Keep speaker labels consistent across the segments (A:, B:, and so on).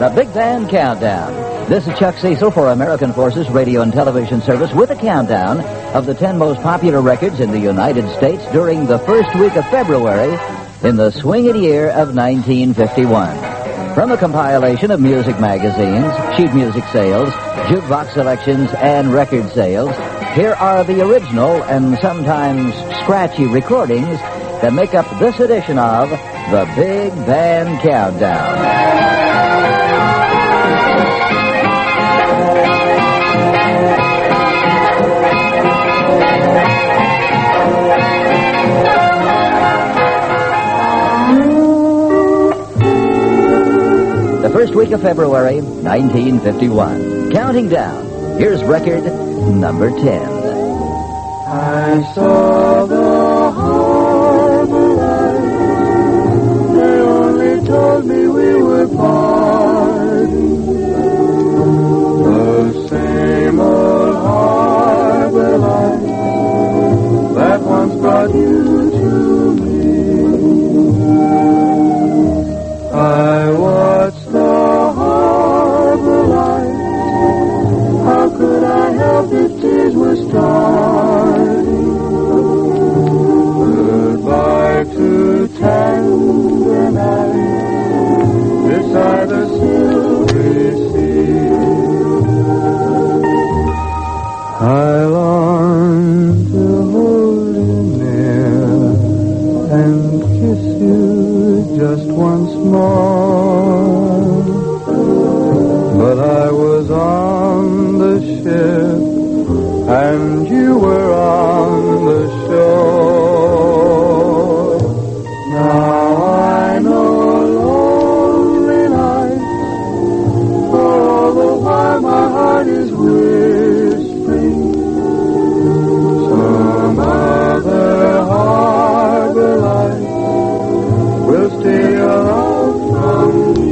A: the Big Band Countdown. This is Chuck Cecil for American Forces Radio and Television Service with a countdown of the 10 most popular records in the United States during the first week of February in the swinging year of 1951. From a compilation of music magazines, sheet music sales, jukebox selections, and record sales, here are the original and sometimes scratchy recordings that make up this edition of the Big Band Countdown. The first week of February, 1951. Counting down. Here's record number 10.
B: I saw the harbor lights. They only told me we were parting. The same old harbor lights that once brought you to me. I watched the harbor lights. How could I help if tears were starting? Goodbye to tender nights beside the silvery sea. I long to hold you near and kiss you just once more, but I was on the ship and you were on the shore. Now I know lonely nights, all the while my heart is whispering some other harbor light will steal your love from me.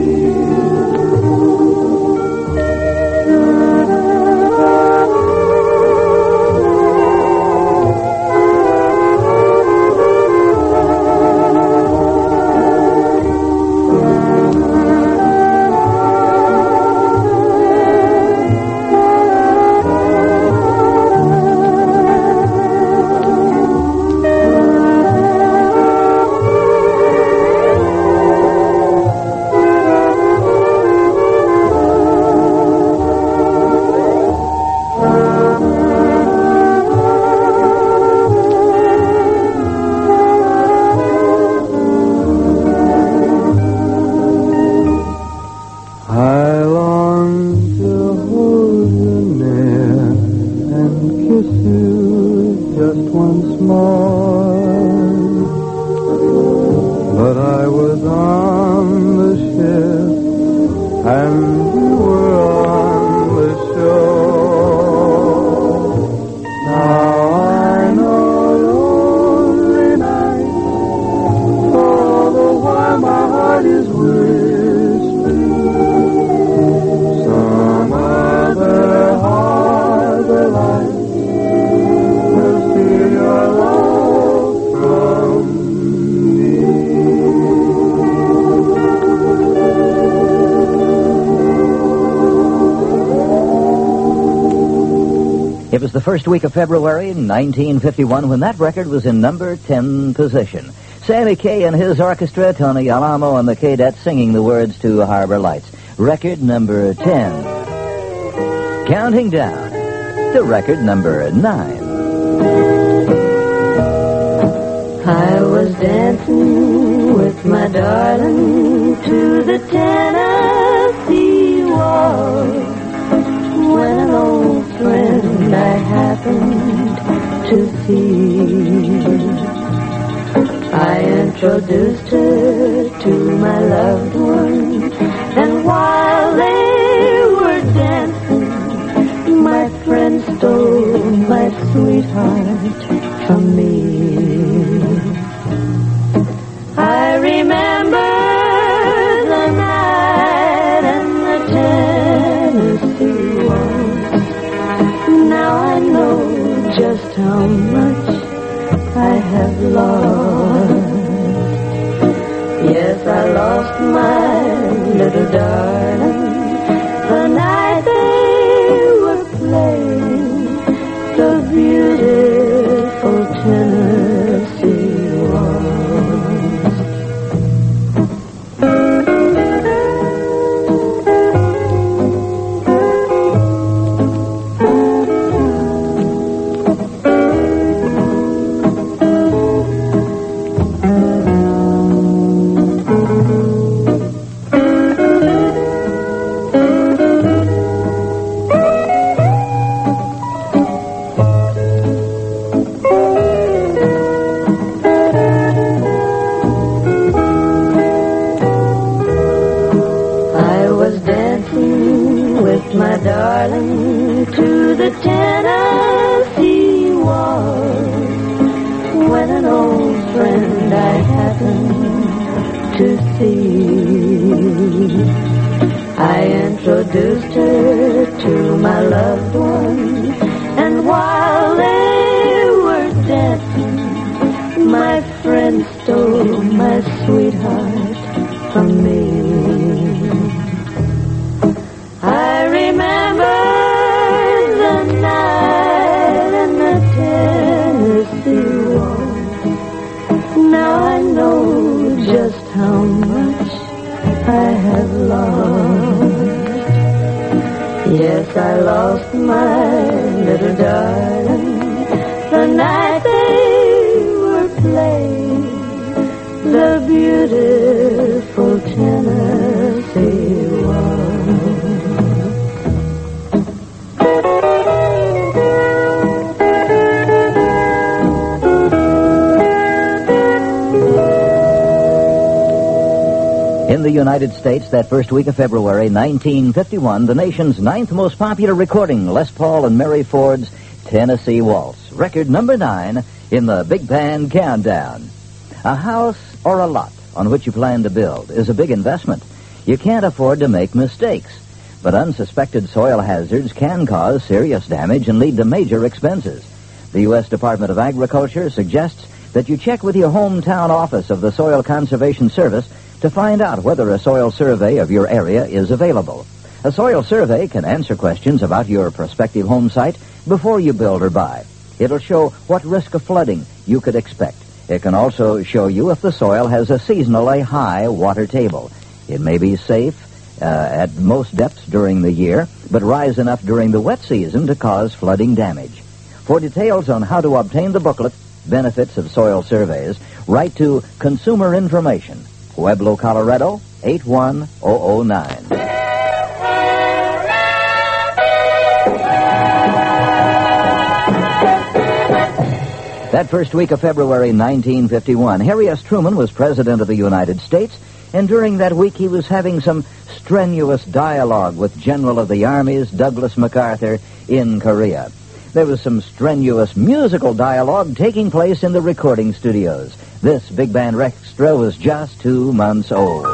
B: But I was on the ship and you were on the shore. Now I know lonely nights, all the while my heart is whispering some other harbor light will steal your love from me.
A: It was the first week of February 1951 when that record was in number 10 position. Sammy Kaye and his orchestra, Tony Alamo and the Cadettes singing the words to Harbor Lights. Record number 10. Counting down to record number 9.
C: I was dancing with my darling to the Tennessee Waltz when an old friend I happened to see. I introduced her to my loved one, and while they were dancing, my friend stole my sweetheart from me. I remember the night and the Tennessee waltz. Now I know just how much I have lost. Yes, I lost my little darling Tennessee. I introduced her to my loved one, and while they were dancing, my friend stole my sweetheart from me. I remember the night in the Tennessee waltz. Now I know just how much I have lost. Yes, I lost my little darling the night they were playing the beautiful Tennessee waltz.
A: In the United States, that first week of February 1951, the nation's ninth most popular recording, Les Paul and Mary Ford's Tennessee Waltz, record number 9 in the Big Band Countdown. A house or a lot on which you plan to build is a big investment. You can't afford to make mistakes, but unsuspected soil hazards can cause serious damage and lead to major expenses. The U.S. Department of Agriculture suggests that you check with your hometown office of the Soil Conservation Service to find out whether a soil survey of your area is available. A soil survey can answer questions about your prospective home site before you build or buy. It'll show what risk of flooding you could expect. It can also show you if the soil has a seasonally high water table. It may be safe at most depths during the year, but rise enough during the wet season to cause flooding damage. For details on how to obtain the booklet, Benefits of Soil Surveys, write to Consumer Information, Pueblo, Colorado, 81009. That first week of February 1951, Harry S. Truman was President of the United States, and during that week he was having some strenuous dialogue with General of the Armies Douglas MacArthur in Korea. There was some strenuous musical dialogue taking place in the recording studios. This Big Band Extra was just 2 months old.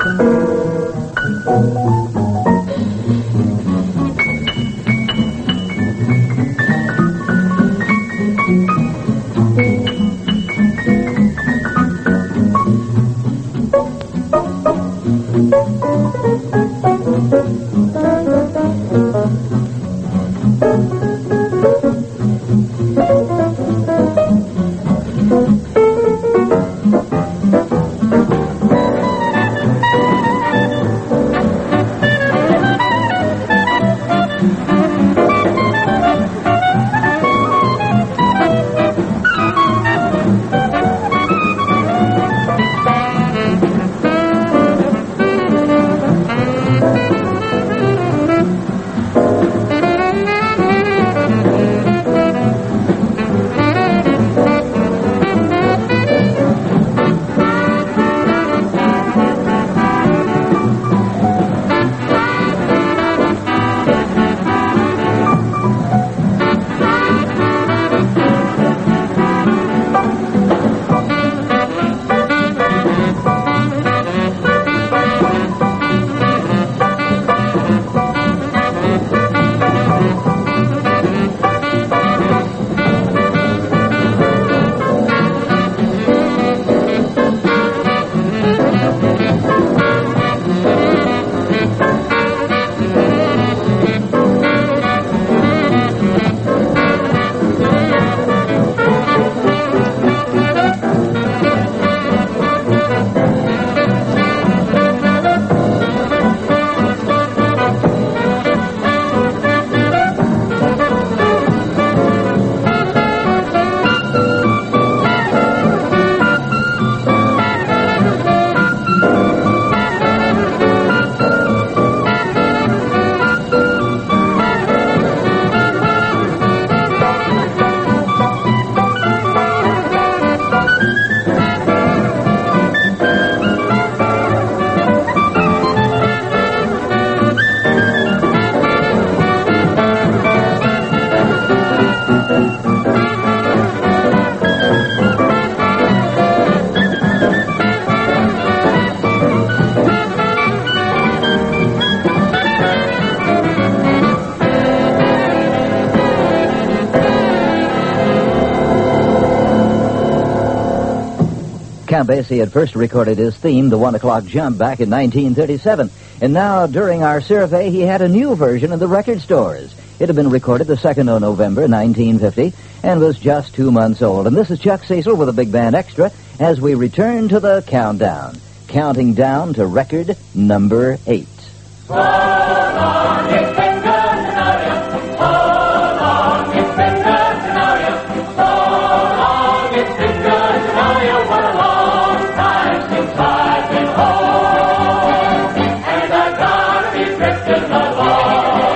A: Count Basie had first recorded his theme, The 1 O'Clock Jump, back in 1937. And now, during our survey, he had a new version in the record stores. It had been recorded the 2nd of November, 1950, and was just 2 months old. And this is Chuck Cecil with a Big Band Extra as we return to the countdown. Counting down to record number 8.
D: So long, it's been good to know you. So long, it's been good to know you. So long, it's been good to know you. What a long time since I've been home. And I've gotta be drifting along.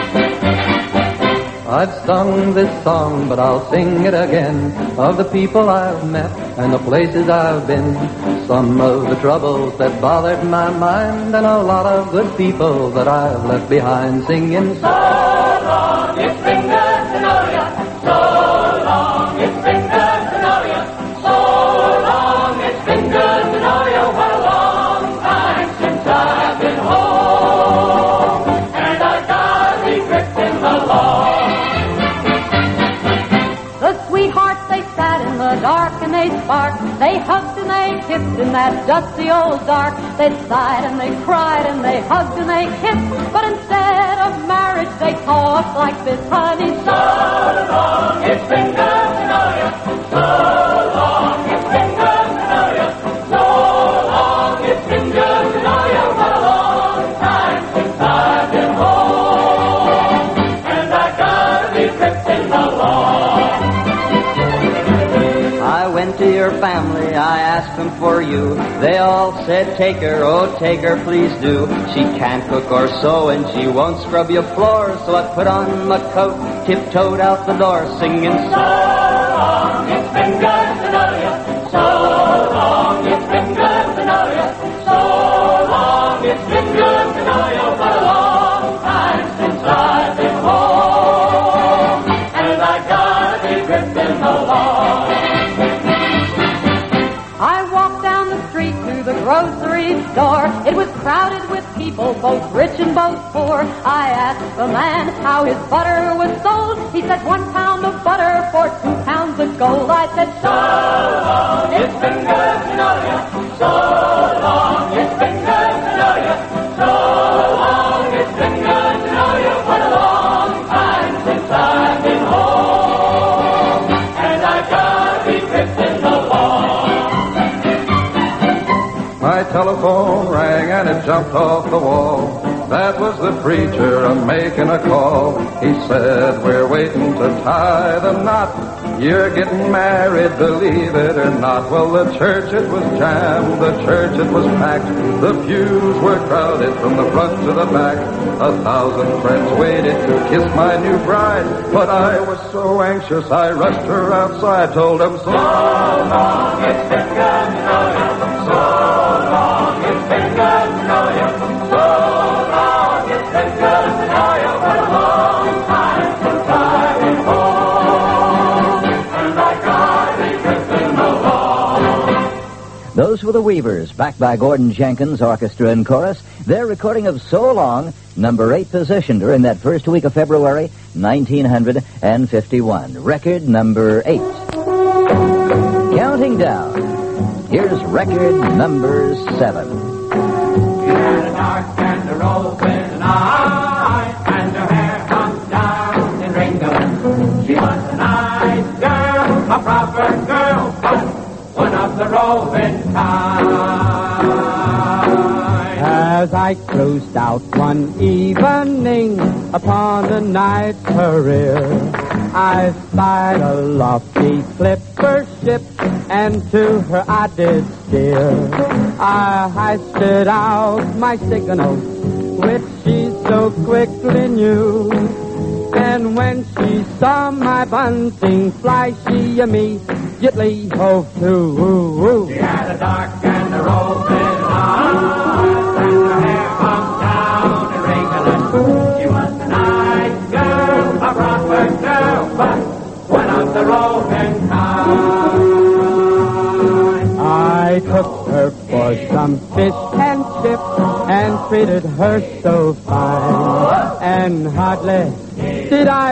E: I've sung this song, but I'll sing it again, of the people I've met and the places I've been. Some of the troubles that bothered my mind, and a lot of good people that I've left behind, singing
D: So long, it's been good to know you. So long, it's been good to know you. So long, it's been good to know you. What a long time since I've been home. And I've gotta be drifting along.
C: The sweethearts, they sat in the dark and they sparked. They hugged and they kissed in that dusty old dark. They sighed and they cried and they hugged and they kissed. But instead of marriage, they talked like this, honey.
D: So long, it's been good to know you. So long, it's been good to know you. So long, it's been good to know you. What a long time since I've been home. And I've gotta be drifting along.
E: I went to your family, I asked them for you. They all said, take her, oh, take her, please do. She can't cook or sew and she won't scrub your floor. So I put on my coat, tiptoed out the door, singing,
D: So long, it's been good to know you. So long, it's been good to know you. So long, it's been good to know you. What a long time since I've been home. And I gotta be drifting along.
C: I walked down the street to the grocery store. It was crowded with people, both rich and both poor. I asked the man how his butter was sold. He said 1 pound of butter for 2 pounds of gold. I said,
D: So long, it's been good to know you. So long, it's been good to know you. So long, it's been good to know you. What a long time since I've been home. And I've gotta be drifting along.
B: My telephone rang and it jumped off the wall. That was the preacher making a call. He said, we're waiting to tie the knot. You're getting married, believe it or not. Well, the church, it was jammed. The church, it was packed. The pews were crowded from the front to the back. 1,000 friends waited to kiss my new bride. But I was so anxious, I rushed her outside, told them, so long,
D: It's been good to know you. So long, it's been good to know you. So long, it's been good to know you. What a long time since I've been home. And I gotta be drifting along.
A: Those were the Weavers, backed by Gordon Jenkins Orchestra and Chorus. Their recording of So Long, number 8 position during that first week of February, 1951. Record number 8. Counting down. Here's record number 7.
D: She had a dark and a roving eye, and her hair hung down in ringlets. She was a nice girl, a proper girl, but one of the roving kind.
F: As I cruised out one evening upon a night career, I spied a lofty clipper ship, and to her I did steer. I hoisted out my signal, which she so quickly knew. And when she saw my bunting fly, she immediately hove to.
D: She had a dark and a roving eye, and her hair hung down in ringlets. She was a nice girl, a proper girl, but one of the roving kind.
F: I took her for some fish and chips and treated her so fine. And hardly did I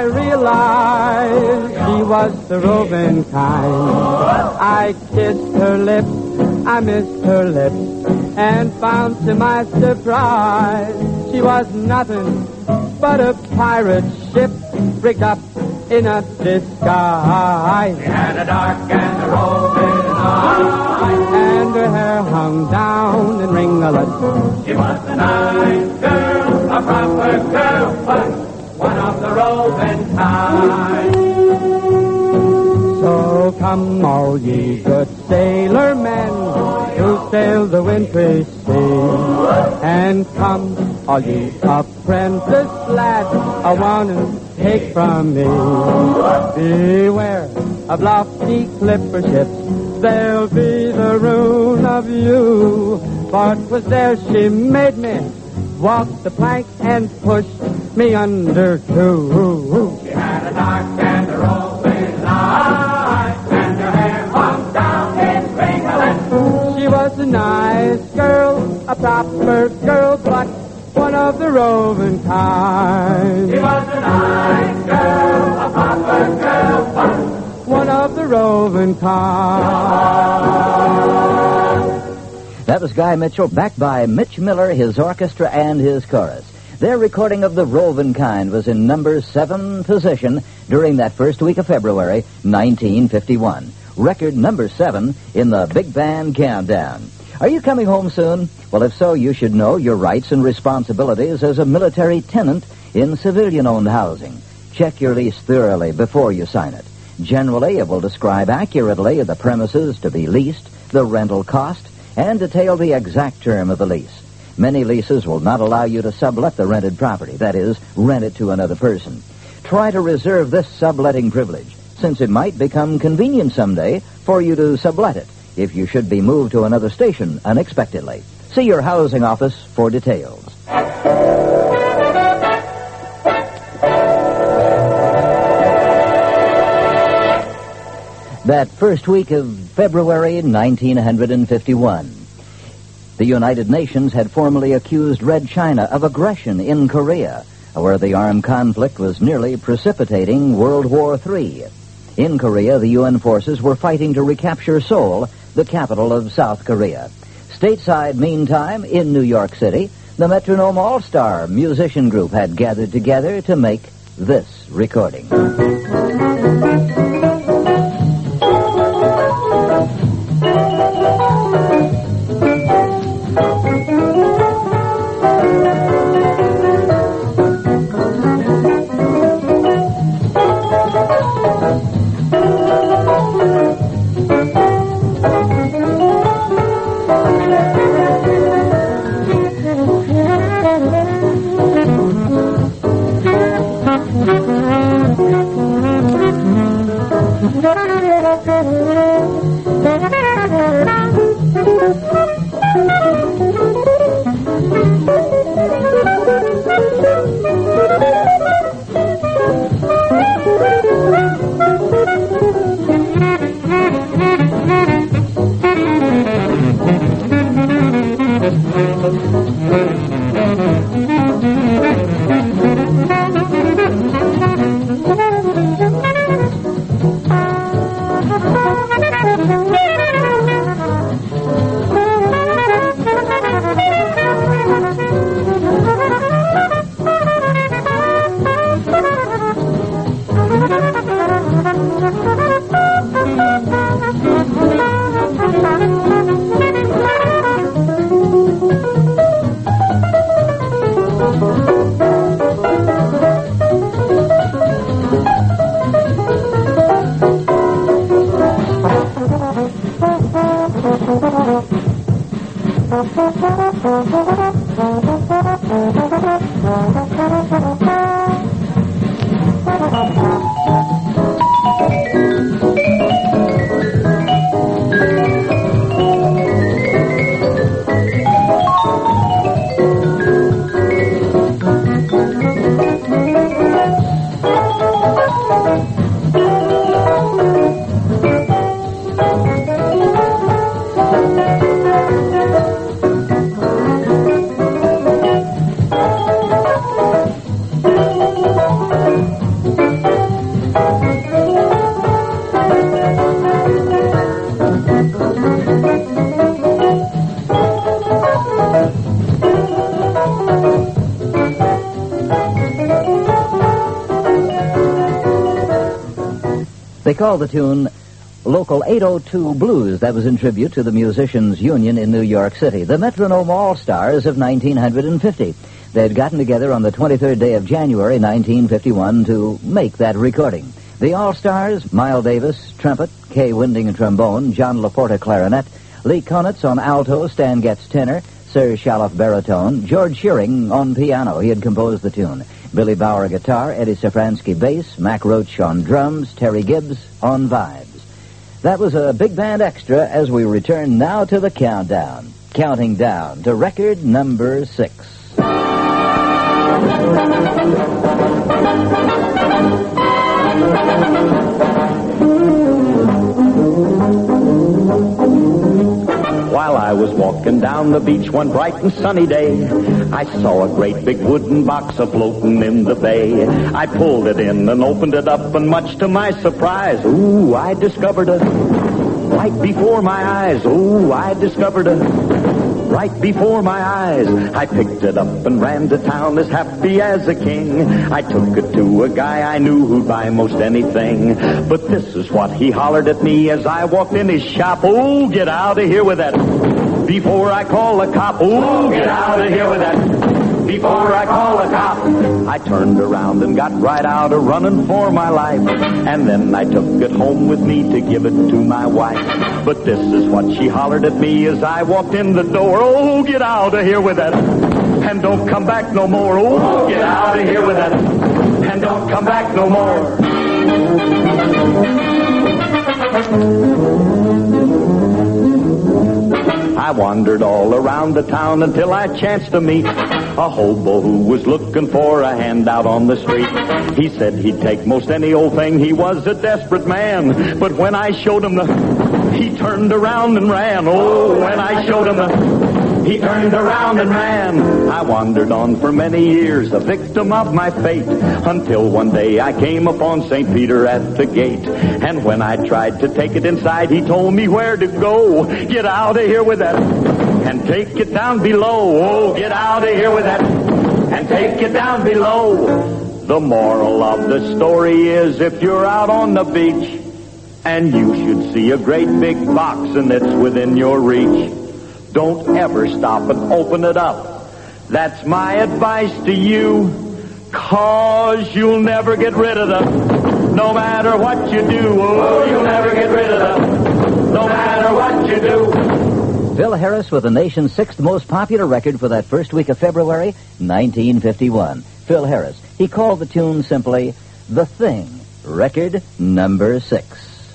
F: realize she was the roving kind. I kissed her lips I missed her lips and found to my surprise she was nothing but a pirate ship rigged up in a disguise.
D: She had a dark and a roving eye,
F: And her hair hung down in ringlets.
D: she was a nice girl, a proper girl, but one of the roving kind.
F: So come all ye good sailor men who sail the wintry sea, and come all ye apprentice lads, a wanna take from me. Beware of lofty clipper ships, they'll be the ruin of you. For 'twas there she made me walk the plank and push me under too.
D: She had a dark and a roving eye, and her hair hung down in ringlets.
F: She was a nice girl, a proper girl, but one of the roving kind.
D: She was a nice girl, a proper girl, but
F: One of the roving kind.
A: That was Guy Mitchell, backed by Mitch Miller, his orchestra, and his chorus. Their recording of The Rovin' Kind was in number 7 position during that first week of February, 1951. Record number 7 in the Big Band Countdown. Are you coming home soon? Well, if so, you should know your rights and responsibilities as a military tenant in civilian-owned housing. Check your lease thoroughly before you sign it. Generally, it will describe accurately the premises to be leased, the rental cost, and detail the exact term of the lease. Many leases will not allow you to sublet the rented property, that is, rent it to another person. Try to reserve this subletting privilege, since it might become convenient someday for you to sublet it if you should be moved to another station unexpectedly. See your housing office for details. That first week of February 1951, the United Nations had formally accused Red China of aggression in Korea, where the armed conflict was nearly precipitating World War III. In Korea, the UN forces were fighting to recapture Seoul, the capital of South Korea. Stateside, meantime, in New York City, the Metronome All-Star musician group had gathered together to make this recording. They called the tune Local 802 Blues. That was in tribute to the Musicians Union in New York City, the Metronome All-Stars of 1950. They had gotten together on the 23rd day of January, 1951, to make that recording. The All-Stars, Miles Davis, trumpet, Kay Winding, trombone, John Laporta, clarinet, Lee Konitz on alto, Stan Getz, tenor, Serge Shaloff, baritone, George Shearing on piano. He had composed the tune. Billy Bauer, guitar, Eddie Safransky, bass, Mac Roach on drums, Terry Gibbs on vibes. That was a big band extra as we return now to the countdown. Counting down to record number 6.
G: While I was walking down the beach one bright and sunny day, I saw a great big wooden box a-floating in the bay. I pulled it in and opened it up, and much to my surprise, ooh, I discovered a right before my eyes. Ooh, I discovered a right before my eyes. I picked it up and ran to town as happy as a king. I took it to a guy I knew who'd buy most anything. But this is what he hollered at me as I walked in his shop. Oh, get out of here with that before I call a cop. Oh, get out of here with that before I call a cop. I turned around and got right out a-running for my life. And then I took it home with me to give it to my wife. But this is what she hollered at me as I walked in the door. Oh, get out of here with that, and don't come back no more. Oh, get out of here with that, and don't come back no more. I wandered all around the town until I chanced to meet a hobo who was looking for a handout on the street. He said he'd take most any old thing. He was a desperate man. But when I showed him he turned around and ran. Oh, when I showed him he turned around and ran. I wandered on for many years, a victim of my fate, until one day I came upon St. Peter at the gate. And when I tried to take it inside, he told me where to go. Get out of here with that, and take it down below. Oh, get out of here with that, and take it down below. The moral of the story is, if you're out on the beach and you should see a great big box and it's within your reach, don't ever stop and open it up. That's my advice to you, 'cause you'll never get rid of them, no matter what you do. Oh, you'll never get rid of them, no matter what you do.
A: Phil Harris with the nation's 6th most popular record for that first week of February, 1951. Phil Harris. He called the tune simply The Thing, record number 6.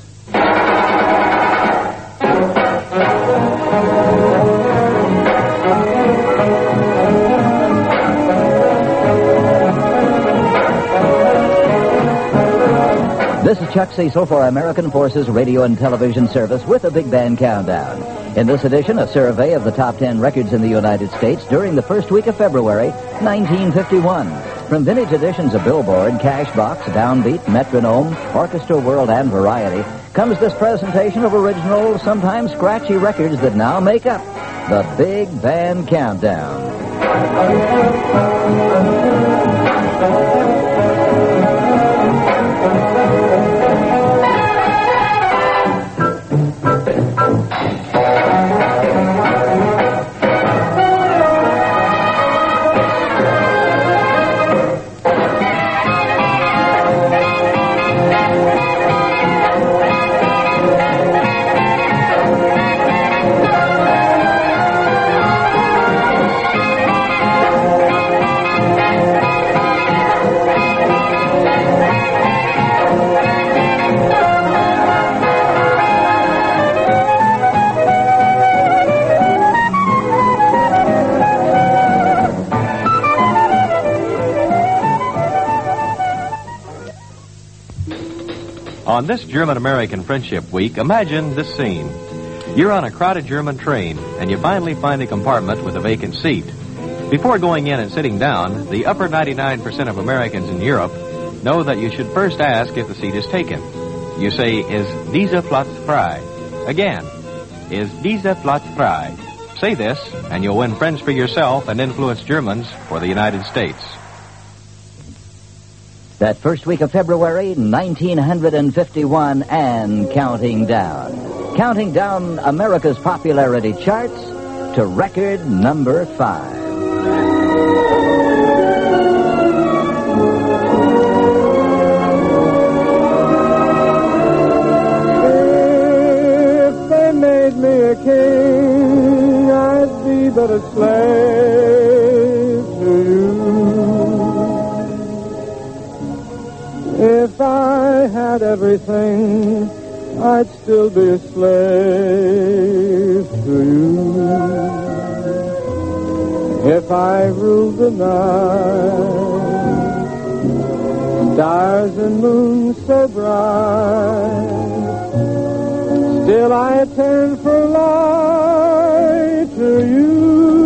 A: This is Chuck Cecil for American Forces Radio and Television Service with a Big Band Countdown. In this edition, a survey of the top 10 records in the United States during the first week of February, 1951. From vintage editions of Billboard, Cashbox, Downbeat, Metronome, Orchestra World, and Variety, comes this presentation of original, sometimes scratchy records that now make up the Big Band Countdown.
H: On this German-American Friendship Week, imagine this scene. You're on a crowded German train, and you finally find a compartment with a vacant seat. Before going in and sitting down, the upper 99% of Americans in Europe know that you should first ask if the seat is taken. You say, "Is dieser Platz frei?" Again, "Is dieser Platz frei?" Say this, and you'll win friends for yourself and influence Germans for the United States.
A: That first week of February, 1951, and counting down. Counting down America's popularity charts to record number 5.
F: If they made me a king, I'd be but a slave to you. If I had everything, I'd still be a slave to you. If I ruled the night, stars and moons so bright, still I turn for light to you.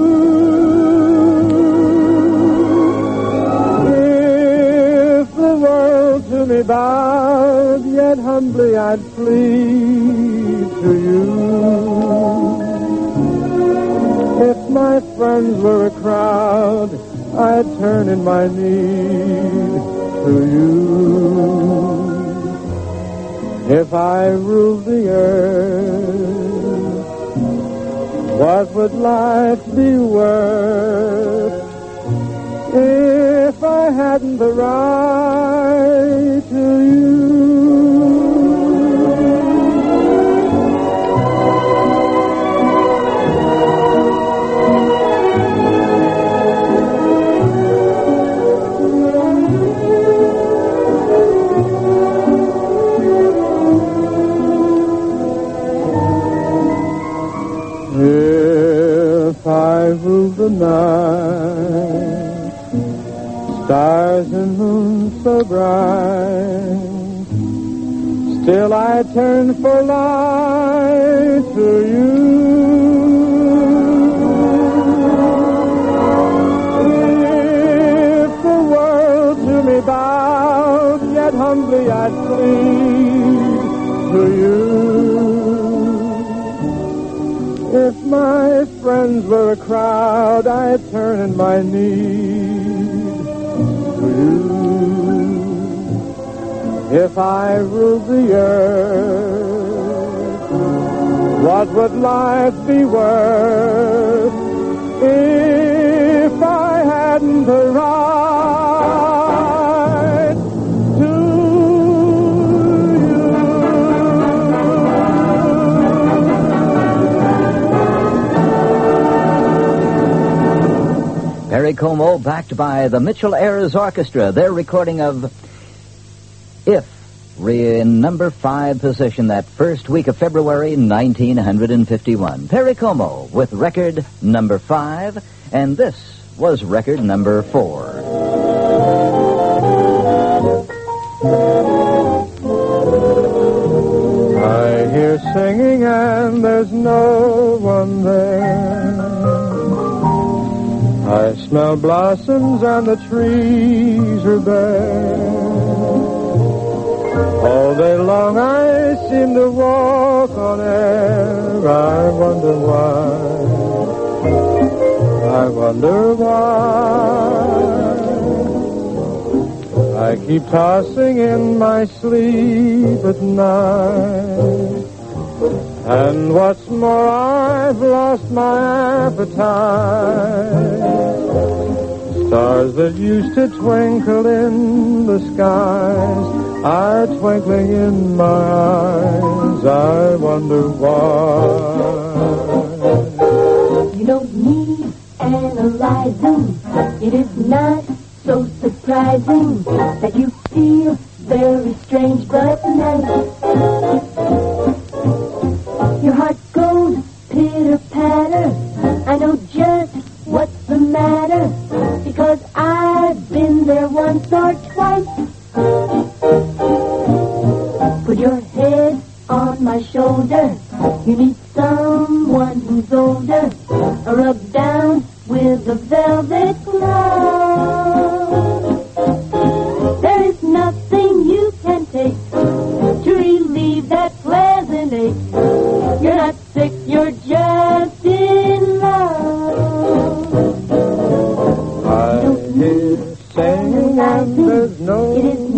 F: To me bowed, yet humbly I'd plead to you. If my friends were a crowd, I'd turn in my need to you. If I ruled the earth, what would life be worth if I hadn't the right to you? If I ruled the night, stars and moons so bright, still I turn for light to you. If the world to me bowed, yet humbly I'd plead to you. If my friends were a crowd, I'd turn in my need to you. If I ruled the earth, what would life be worth if I hadn't the right to you?
A: Perry Como, backed by the Mitchell Ayers Orchestra, their recording of If, in number 5 position that first week of February 1951. Perry Como with record number 5, and this was record number 4.
F: I hear singing and there's no one there. I smell blossoms and the trees are bare. All day long I seem to walk on air. I wonder why. I wonder why. I keep tossing in my sleep at night. And what's more, I've lost my appetite. Stars that used to twinkle in the skies are twinkling in my eyes. I wonder why.
I: You don't need analyzing. It is not so surprising that you feel very strange but nice. Your heart goes pitter-patter. I know just what's the matter, because I've been there once or twice. Put your head on my shoulder. You need someone who's older. Rub down with a velvet glove. There is nothing you can take to relieve that pleasant ache. You're not sick, you're just in love.
F: I hear singing and there's no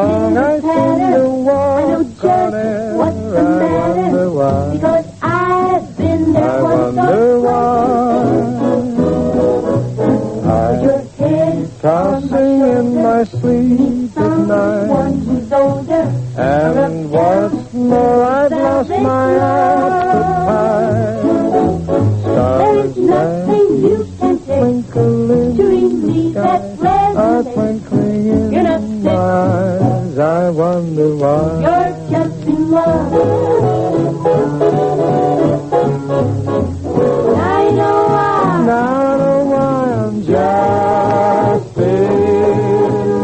I: song I seem to walk. I know just what's the matter.
F: Why.
I: Because I've been there
F: I
I: once
F: wonder
I: why. Your head
F: tossing in my sleep at night.
I: One who's older.
F: And what's more, I've lost my appetite.
I: There's nothing you can take to relieve that
F: are
I: pleasant
F: twinkling in
I: You're not
F: my eyes. I wonder why.
I: You're just in love. I know why.
F: Now I know why I'm just in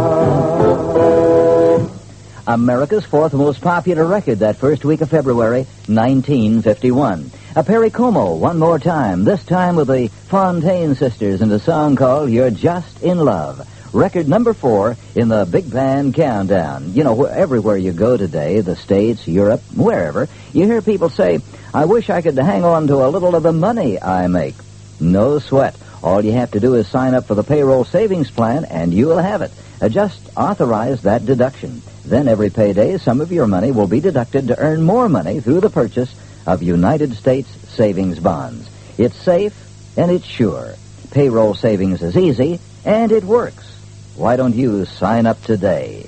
F: love.
A: America's fourth most popular record that first week of February, 1951. A Perry Como, One More Time, this time with the Fontaine Sisters and a song called You're Just in Love. Record number 4 in the Big Band Countdown. You know, everywhere you go today, the States, Europe, wherever, you hear people say, I wish I could hang on to a little of the money I make. No sweat. All you have to do is sign up for the payroll savings plan and you will have it. Just authorize that deduction. Then every payday, some of your money will be deducted to earn more money through the purchase of United States savings bonds. It's safe and it's sure. Payroll savings is easy and it works. Why don't you sign up today?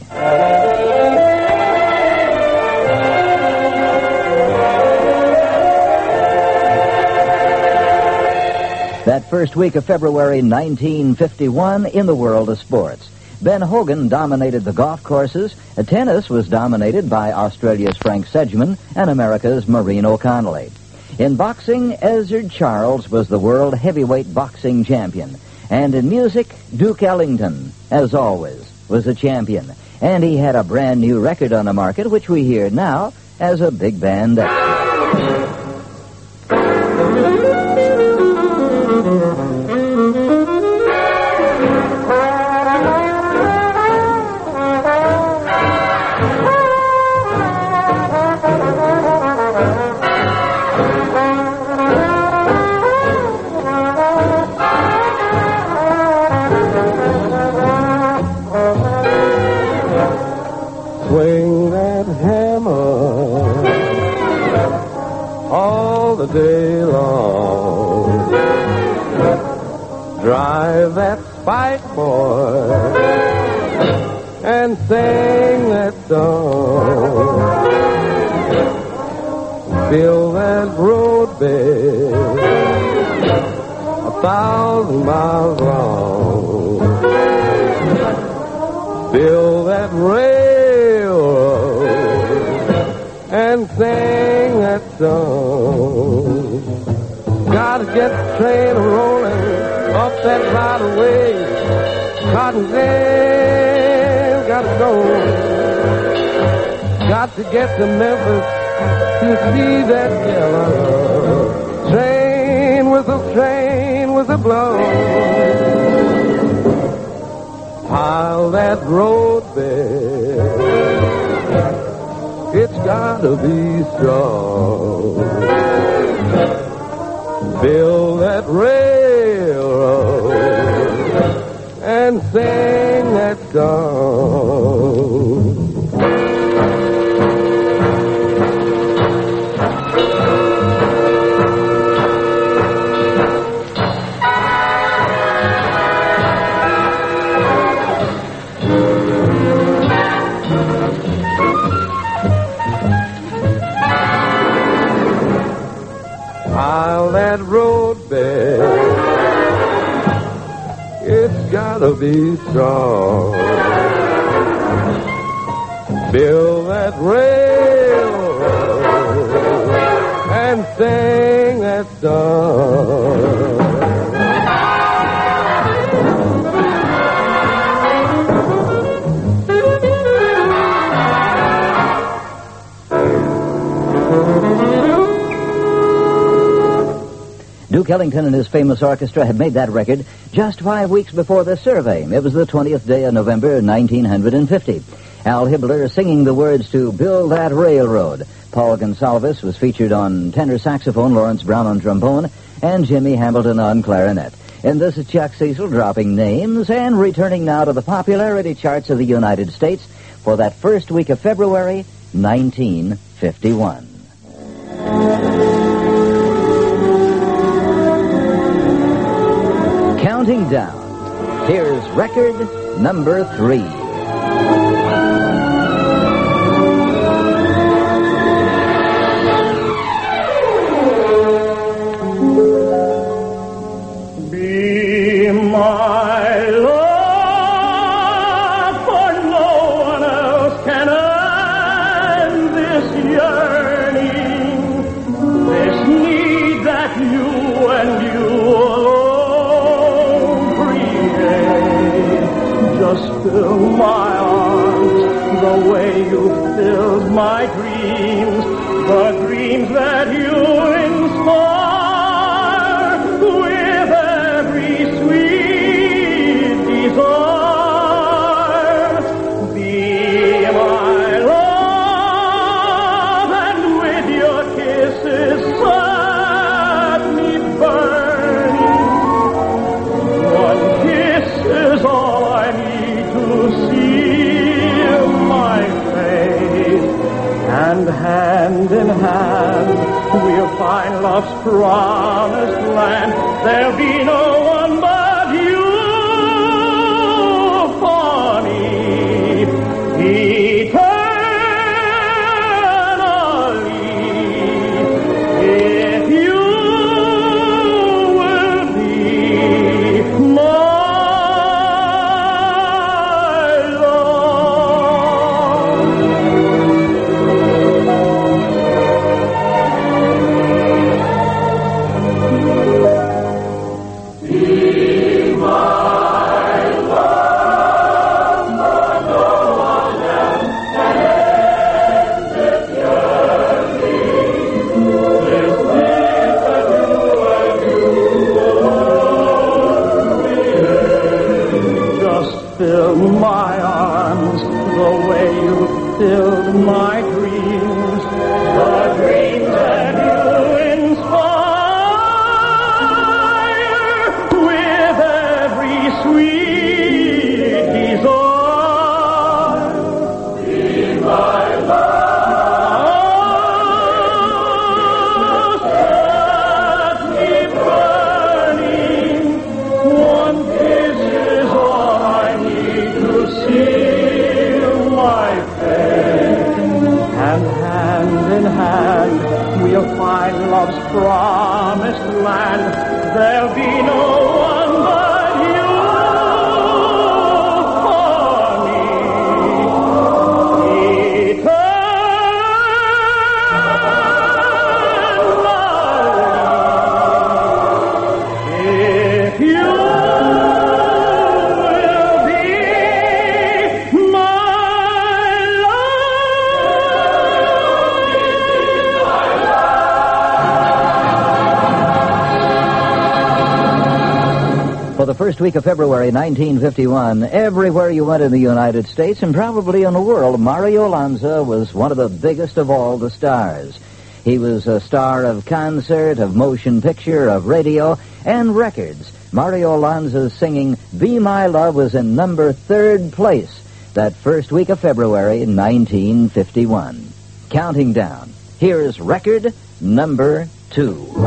A: That first week of February 1951 in the world of sports. Ben Hogan dominated the golf courses. Tennis was dominated by Australia's Frank Sedgman and America's Maureen O'Connelly. In boxing, Ezzard Charles was the world heavyweight boxing champion. And in music, Duke Ellington, as always, was the champion. And he had a brand new record on the market, which we hear now as a big band extra.
F: Swing that hammer all the day long. Drive that spike, boy, and sing that song. Fill that road bed 1,000 miles long. Fill that railroad and sing that song. Gotta get the train rolling up that right of way. Cottontail, gotta go. Got to get to Memphis to see that yellow train whistle blow. Pile that road bed, it's gotta be strong. Build that railroad and sing that song. Pile that road bed, it's gotta be strong. Build that railroad and sing that song.
A: Duke Ellington and his famous orchestra had made that record just 5 weeks before the survey. It was the 20th day of November, 1950. Al Hibbler singing the words to Build That Railroad. Paul Gonsalves was featured on tenor saxophone, Lawrence Brown on trombone, and Jimmy Hamilton on clarinet. And this is Chuck Cecil dropping names and returning now to the popularity charts of the United States for that first week of February, 1951. Counting down, here's record number 3.
J: Be my love, for no one else can end this yearning, this need that you and you alone create. Just fill my arms the way you filled my dreams, the dreams that you inspire. Hand in hand, we'll find love's promised land. There'll be no one but you for me, eternally. If you will be my fill my arms the way you filled my dreams, the dreams that you inspire with every sweet desire. Be my love, set me burning, one kiss is all I need to seal my fate. And hand in hand, we'll find love's promised land. There'll be no one but you for me, eternally. If you
A: For the first week of February 1951, everywhere you went in the United States and probably in the world, Mario Lanza was one of the biggest of all the stars. He was a star of concert, of motion picture, of radio, and records. Mario Lanza's singing Be My Love was in number 3rd place that first week of February 1951. Counting down, here's record number 2.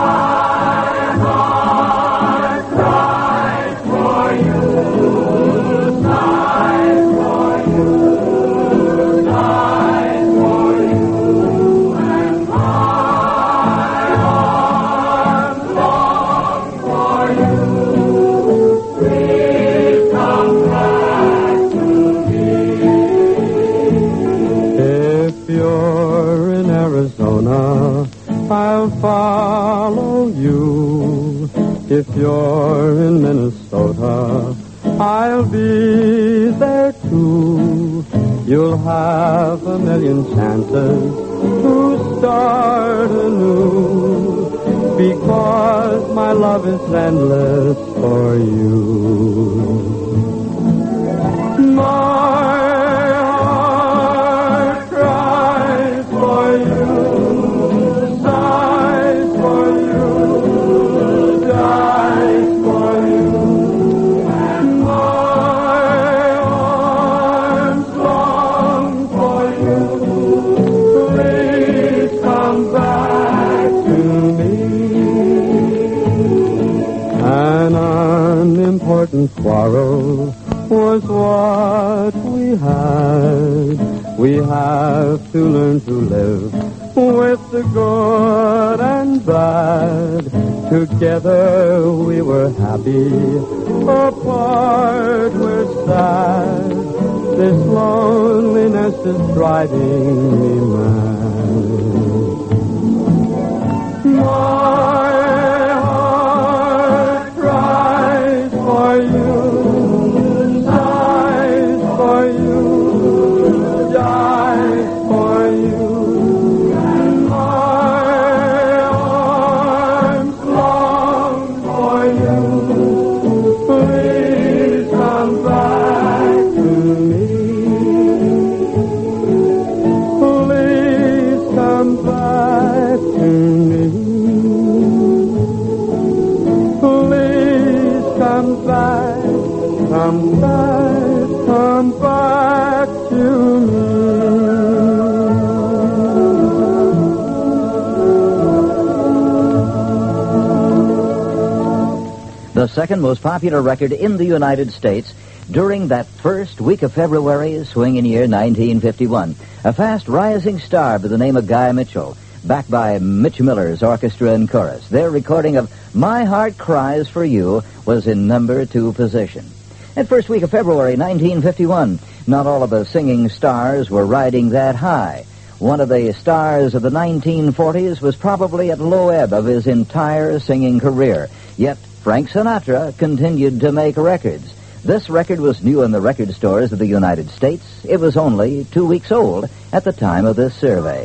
F: I'll follow you. If you're in Minnesota, I'll be there too. You'll have a million chances to start anew, because my love is endless for you. My heart cries for you. Long side. We have to learn to live with the good and bad. Together we were happy, apart we're sad. This loneliness is driving me mad. My heart cries for you, sighs for you, dies for you. My arms long for you. Please come back to me. Please come back to me. Please come back, come back, come back to me.
A: The second most popular record in the United States during that first week of February, swinging year 1951. A fast-rising star by the name of Guy Mitchell, backed by Mitch Miller's orchestra and chorus. Their recording of My Heart Cries for You was in number 2 position. That first week of February 1951, not all of the singing stars were riding that high. One of the stars of the 1940s was probably at low ebb of his entire singing career. Yet Frank Sinatra continued to make records. This record was new in the record stores of the United States. It was only 2 weeks old at the time of this survey.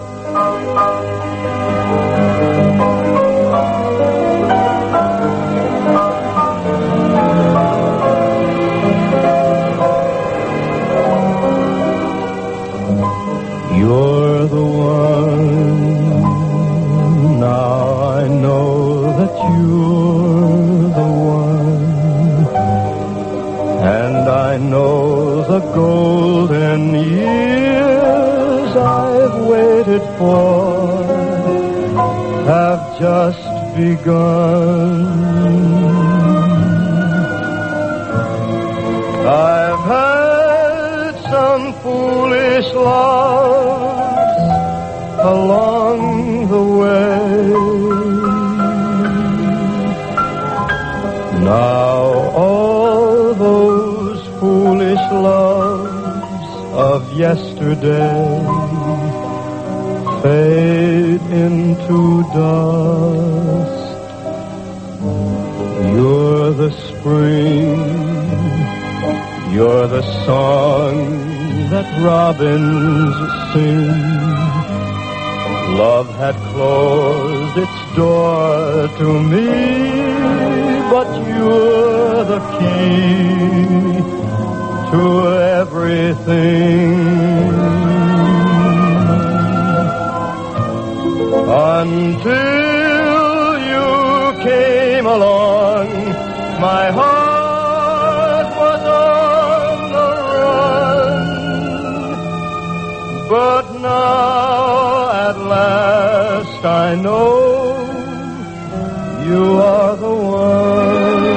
J: You're the one. Now I know that you're the one. And I know the golden years I've waited for have just begun. I've had some foolish loves along the way. Now all those foolish loves of yesterday fade into dust. You're the spring, you're the song that robins sing. Love had closed its door to me, but you're the key to everything. Until you came along, my heart was on the run. But now at last I know you are the one.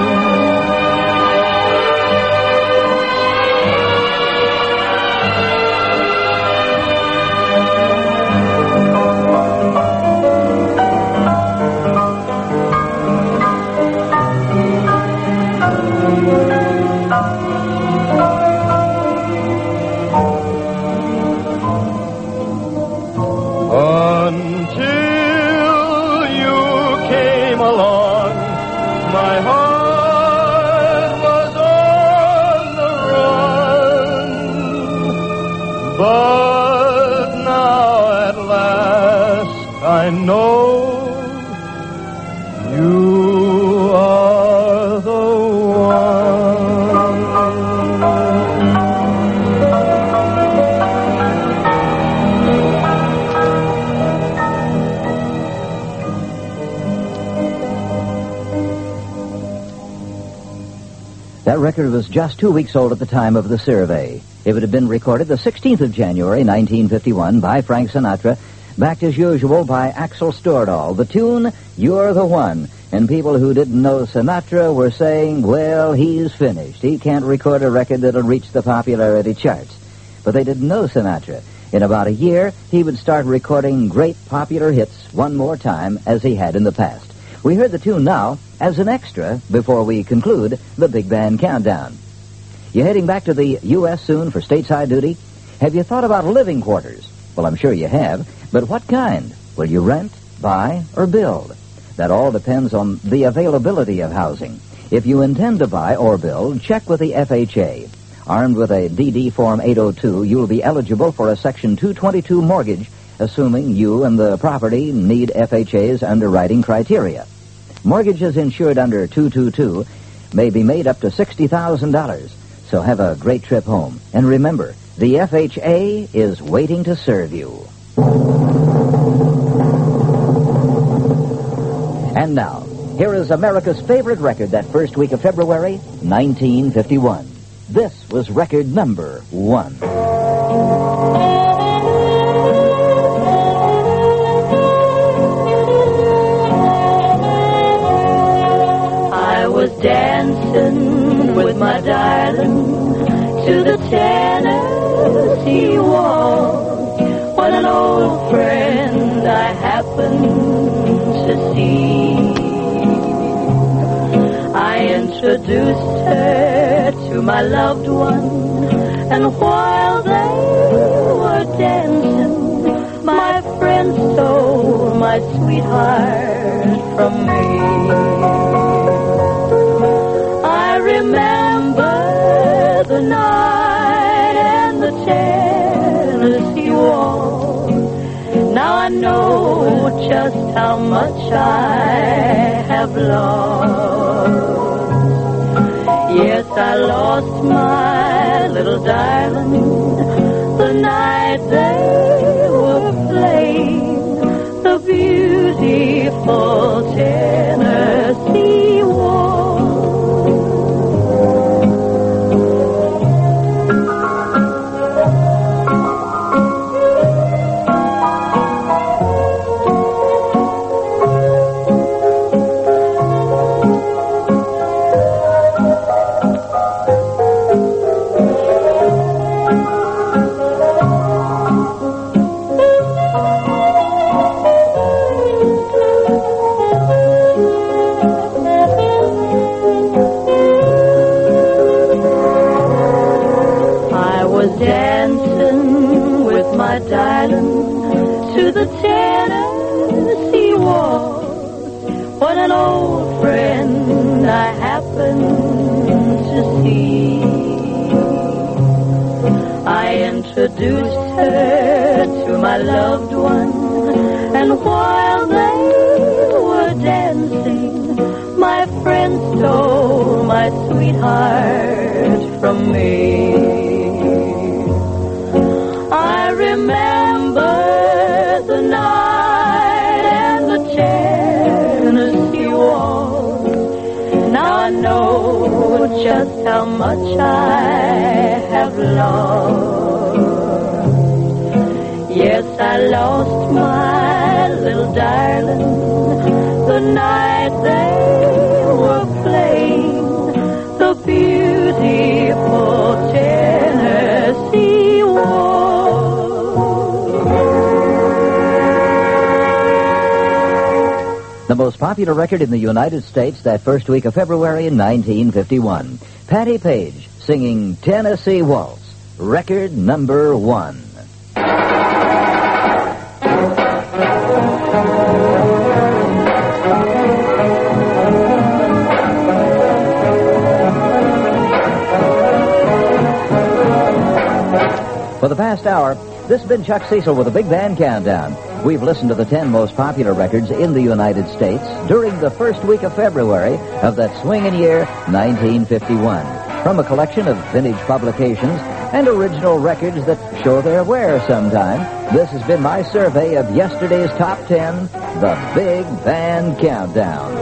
J: But now at last I know you are the one.
A: That record was just 2 weeks old at the time of the survey. It would have been recorded the 16th of January, 1951, by Frank Sinatra, backed as usual by Axel Stordahl. The tune, You're the One. And people who didn't know Sinatra were saying, well, he's finished. He can't record a record that'll reach the popularity charts. but they didn't know Sinatra. In about a year, he would start recording great popular hits one more time as he had in the past. We heard the tune now as an extra before we conclude the Big Band Countdown. You heading back to the U.S. soon for stateside duty? Have you thought about living quarters? Well, I'm sure you have, but what kind? Will you rent, buy, or build? That all depends on the availability of housing. If you intend to buy or build, check with the FHA. Armed with a DD Form 802, you'll be eligible for a Section 222 mortgage, assuming you and the property need FHA's underwriting criteria. Mortgages insured under 222 may be made up to $60,000, so have a great trip home. And remember, the FHA is waiting to serve you. And now, here is America's favorite record that first week of February, 1951. This was record number 1.
I: I was dancing with my darling to the Tennessee Waltz when an old friend I happened to see. I introduced her to my loved one, and while they were dancing, my friend stole my sweetheart from me. I remember the night and the Tennessee Waltz. Now I know just how much I have lost. Yes, I lost my little darling the night they were playing the beautiful Tennessee Waltz. Dancing with my darling to the Tennessee Waltz when an old friend I happened to see. I introduced her to my loved one, and while they were dancing, my friend stole my sweetheart from me. I remember the night and the Tennessee Waltz. Now I know just how much I have lost. Yes, I lost my little darling the night they were playing the beautiful Tennessee Waltz.
A: The most popular record in the United States that first week of February in 1951. Patti Page singing Tennessee Waltz, record number 1. For the past hour, this has been Chuck Cecil with the Big Band Countdown. We've listened to the 10 most popular records in the United States during the first week of February of that swinging year, 1951. From a collection of vintage publications and original records that show their wear sometime, this has been my survey of yesterday's top 10, the Big Band Countdown.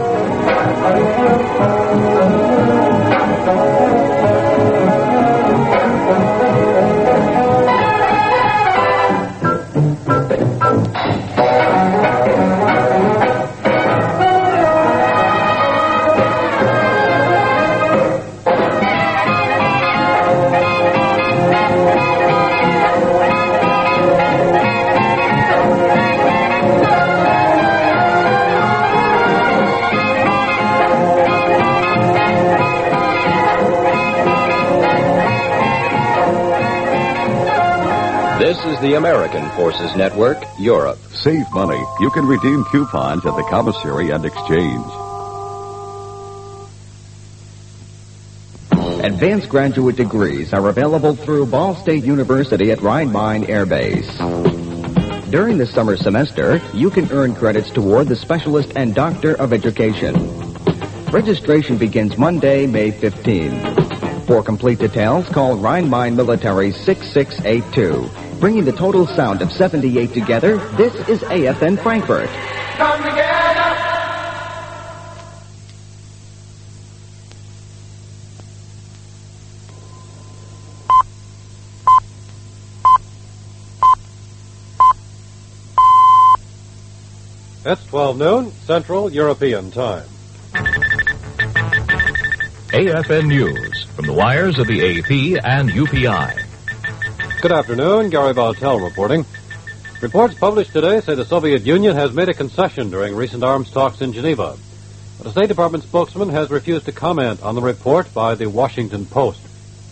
K: This is the American Forces Network, Europe.
L: Save money. You can redeem coupons at the commissary and exchange.
M: Advanced graduate degrees are available through Ball State University at Rhein-Main Air Base. During the summer semester, you can earn credits toward the Specialist and Doctor of Education. Registration begins Monday, May 15. For complete details, call Rhein-Main Military 6682. Bringing the total sound of 78 together, this is AFN Frankfurt.
D: Come together.
N: It's 12 noon, Central European Time.
O: AFN News from the wires of the AP and UPI.
N: Good afternoon, Gary Bartell reporting. Reports published today say the Soviet Union has made a concession during recent arms talks in Geneva. But a State Department spokesman has refused to comment on the report by the Washington Post.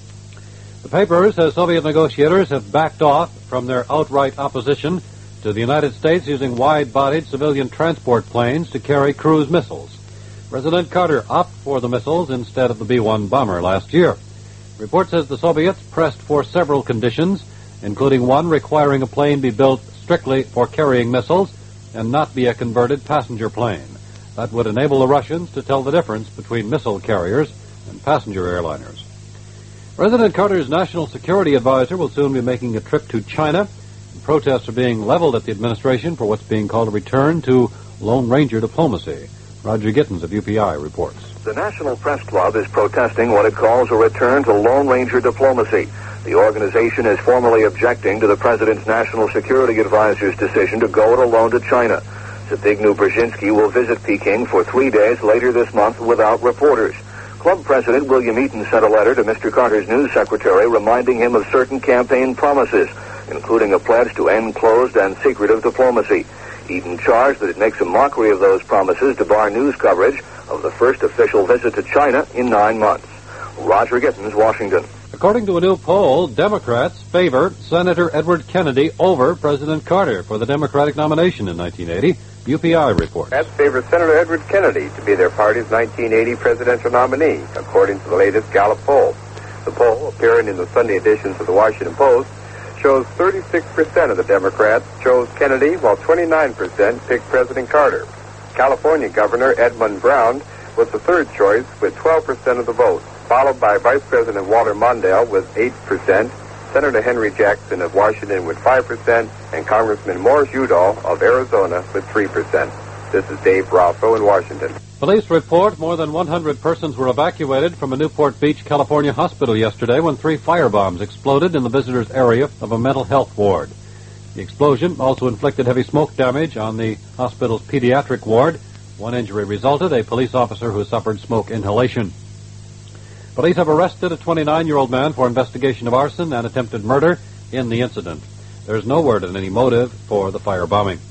N: The paper says Soviet negotiators have backed off from their outright opposition to the United States using wide-bodied civilian transport planes to carry cruise missiles. President Carter opted for the missiles instead of the B-1 bomber last year. The report says the Soviets pressed for several conditions, including one requiring a plane be built strictly for carrying missiles and not be a converted passenger plane. That would enable the Russians to tell the difference between missile carriers and passenger airliners. President Carter's national security advisor will soon be making a trip to China. Protests are being leveled at the administration for what's being called a return to Lone Ranger diplomacy. Roger Gittins of UPI reports.
P: The National Press Club is protesting what it calls a return to Lone Ranger diplomacy. The organization is formally objecting to the President's National Security Advisor's decision to go it alone to China. Zbigniew Brzezinski will visit Peking for 3 days later this month without reporters. Club President William Eaton sent a letter to Mr. Carter's news secretary reminding him of certain campaign promises, including a pledge to end closed and secretive diplomacy. Eaton charged that it makes a mockery of those promises to bar news coverage of the first official visit to China in 9 months. Roger Gittins, Washington.
N: According to a new poll, Democrats favor Senator Edward Kennedy over President Carter for the Democratic nomination in 1980. UPI report.
Q: Democrats favor Senator Edward Kennedy to be their party's 1980 presidential nominee, according to the latest Gallup poll. The poll, appearing in the Sunday editions of the Washington Post, shows 36% of the Democrats chose Kennedy, while 29% picked President Carter. California Governor Edmund Brown was the third choice with 12% of the vote, followed by Vice President Walter Mondale with 8%, Senator Henry Jackson of Washington with 5%, and Congressman Morris Udall of Arizona with 3%. This is Dave Rosso in Washington.
N: Police report more than 100 persons were evacuated from a Newport Beach, California hospital yesterday when 3 firebombs exploded in the visitors' area of a mental health ward. The explosion also inflicted heavy smoke damage on the hospital's pediatric ward. One injury resulted, a police officer who suffered smoke inhalation. Police have arrested a 29-year-old man for investigation of arson and attempted murder in the incident. There's no word on any motive for the firebombing.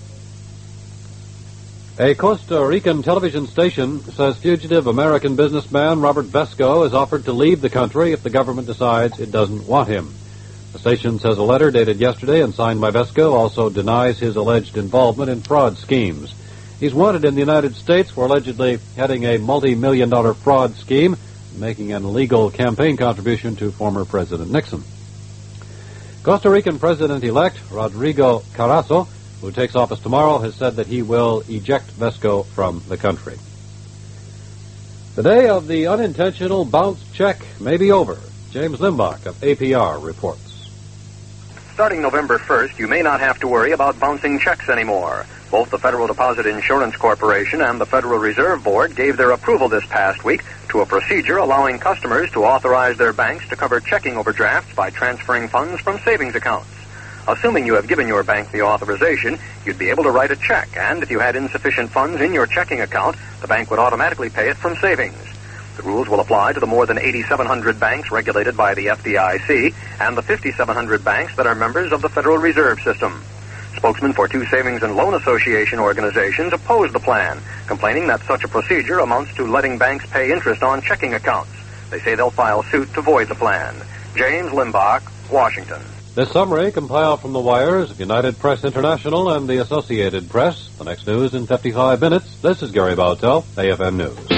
N: A Costa Rican television station says fugitive American businessman Robert Vesco is offered to leave the country if the government decides it doesn't want him. The station says a letter dated yesterday and signed by Vesco also denies his alleged involvement in fraud schemes. He's wanted in the United States for allegedly heading a multi-million-dollar fraud scheme, making an illegal campaign contribution to former President Nixon. Costa Rican President-elect Rodrigo Carazo, who takes office tomorrow, has said that he will eject Vesco from the country. The day of the unintentional bounced check may be over. James Limbach of APR reports.
R: Starting November 1st, you may not have to worry about bouncing checks anymore. Both the Federal Deposit Insurance Corporation and the Federal Reserve Board gave their approval this past week to a procedure allowing customers to authorize their banks to cover checking overdrafts by transferring funds from savings accounts. Assuming you have given your bank the authorization, you'd be able to write a check, and if you had insufficient funds in your checking account, the bank would automatically pay it from savings. The rules will apply to the more than 8,700 banks regulated by the FDIC and the 5,700 banks that are members of the Federal Reserve System. Spokesmen for 2 savings and loan association organizations oppose the plan, complaining that such a procedure amounts to letting banks pay interest on checking accounts. They say they'll file suit to void the plan. James Limbach, Washington.
N: This summary compiled from the wires of United Press International and the Associated Press. The next news in 55 minutes. This is Gary Bowtell, AFM News.